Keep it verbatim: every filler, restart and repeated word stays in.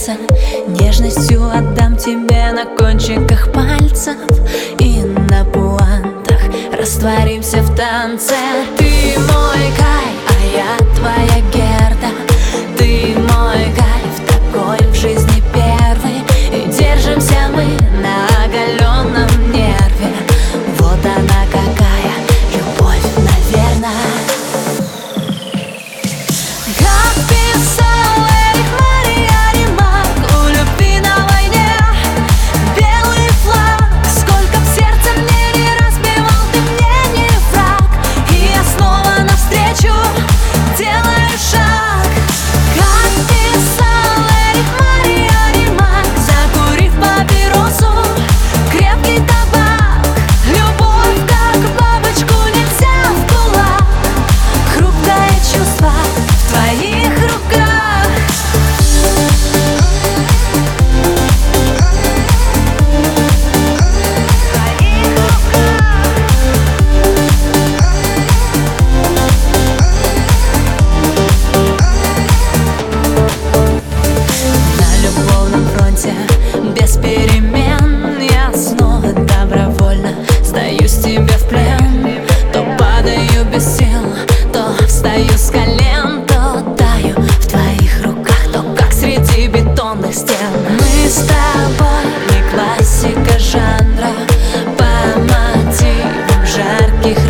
сердце, нежностью отдам тебе на кончиках пальцев. И на пуантах растворимся в танце. Ты мой Кай, а я твоя Герда. Ты мой кайф, такой в жизни первый. И держимся мы на оголенном нерве. Вот она какая любовь, наверное. Как писал Эрих Мария Ремарк, у любви на войне белый флаг. Сколько в сердце мне не разбивал, ты мне не враг. И я снова навстречу делаю шаг. Как писал Эрих Мария Ремарк, закурив папиросу, крепкий табак. Любовь, как бабочку, нельзя в кулак. Хрупкое чувство в твоих руках. На любовном фронте без перемен я снова добровольно сдаюсь тебе в плен. То падаю без сил, то встаю с колен, то таю в твоих руках, то как среди бетонных стен. Мы с тобой не классика жанра, по мотивам жарких